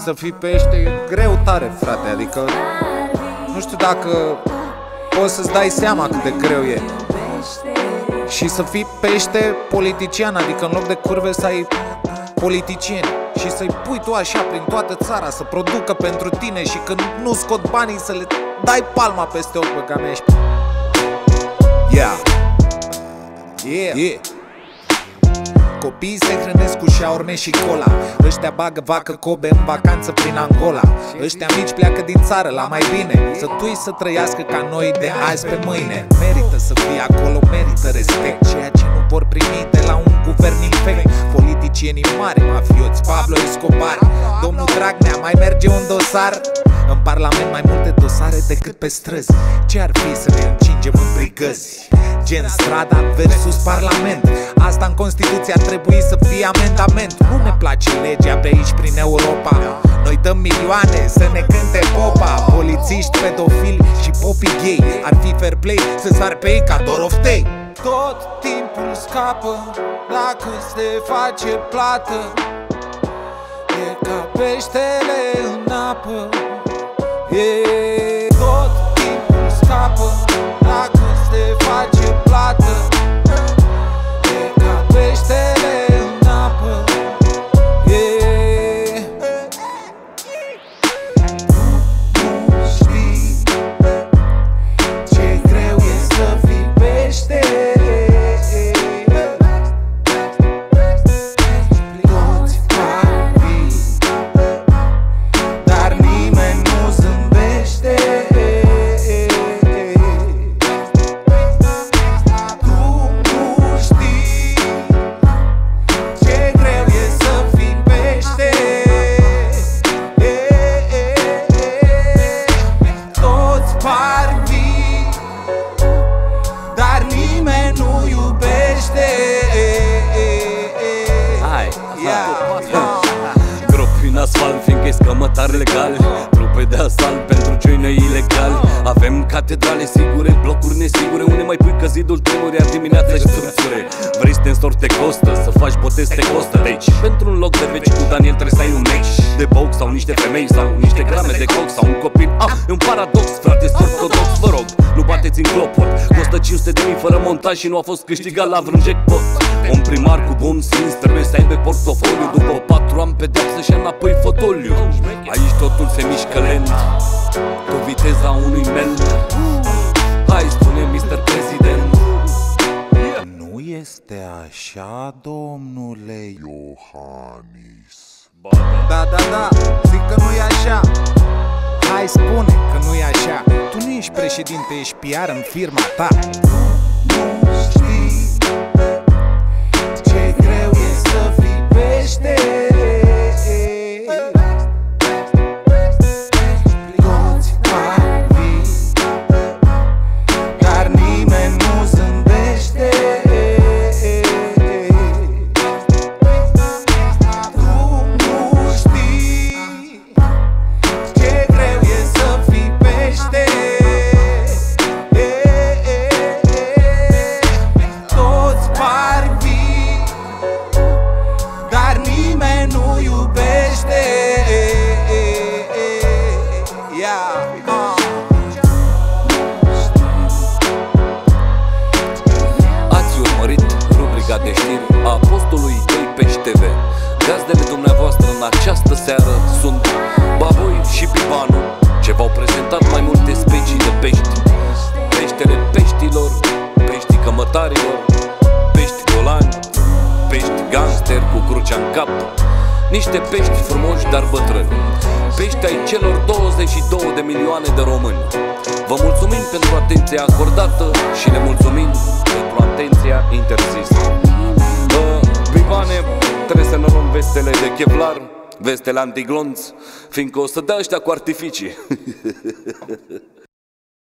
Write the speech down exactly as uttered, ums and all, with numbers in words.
să fii pește e greu tare, frate. Adică nu știu dacă poți să-ți dai seama cât de greu e. Și să fii pește politician, adică în loc de curve să ai politicieni și să-i pui tu așa prin toată țara să producă pentru tine și când nu scot banii să le dai palma peste ochi, bă, că ești. Yeah. Yeah. Yeah. Copiii se hrănesc cu șaorme și cola. Ăștia bagă vacă Kobe în vacanță prin Angola. Ăștia mici pleacă din țară la mai bine. Sătui să trăiască ca noi de azi pe mâine. Merită să fie acolo, merită respect. Ceea ce nu vor primi de la un guvern infect. Politicienii mari, mafioți, Pablo Escobar. Domnul Dragnea, mai merge un dosar? În parlament mai multe dosare decât pe străzi. Ce ar fi să ne încingem în brigăzi? Gen strada versus parlament. Asta în Constituție ar trebui să fie amendament. Nu ne place legea pe aici prin Europa. Noi dăm milioane să ne cânte popa. Polițiști, pedofili și popii gay. Ar fi fair play să sar pe ei ca Doroftei. Tot timpul scapă dacă se face plată. E ca peștele în apă. E tot timpul scapă dacă se face plată. E ca peștele în apă. E nu știi ce greu e să fii pește. Toți par vii, dar nimeni nu zâmbește. Asfalt, fiindcă-i scămătari legali, trupe de asalt pentru joină ilegali. Avem catedrale sigure, blocuri nesigure, unde mai pui că zidul tremuri, iar dimineața își structure. Vrei să te însori, te costă, să faci botez, te costă. Deci, pentru un loc de veci cu Daniel trebuie să ai un meci de box sau niște femei sau niște grame de cox sau un copil. Ah, e un paradox, frate, ortodox, vă rog, nu bateți în clopot. Costă cinci sute de mii fără montaj și nu a fost câștigat la vreun jackpot. Un primar cu bun simț trebuie să aibă portofoliu. După patru ani pedeapsă și înapoi fotoliu. Aici totul se mișcă lent, cu viteza unui mel. Hai, spune mister President. Nu este așa, domnule Iohannis? Da, da, da, zic că nu e așa. Hai, spune că nu e așa. Tu nu ești președinte, ești P R în firma ta. Nu știi ce greu e să fii pește. Toți par vii, dar nimeni nu zâmbește. Tu nu știi ce greu e să fii pește. Toți par vii, dar nimeni nu iubește. Ați urmărit rubrica de știri a Apostolului doi Pești T V. Gazdele dumneavoastră în această seară sunt Baboi și Bibanu, ce v-au prezentat mai multe specii de pești. Peștele peștilor, peștii cămătarilor, pești golani, pești gangster cu crucea în cap. Niște pești frumoși, dar bătrâni, pești ai celor douăzeci și două de milioane de români. Vă mulțumim pentru atenția acordată și le mulțumim pentru atenția interzisă. Bibane, trebuie să ne luăm vestele de Kevlar, vestele antiglonț, fiindcă o să dea ăștia cu artificii.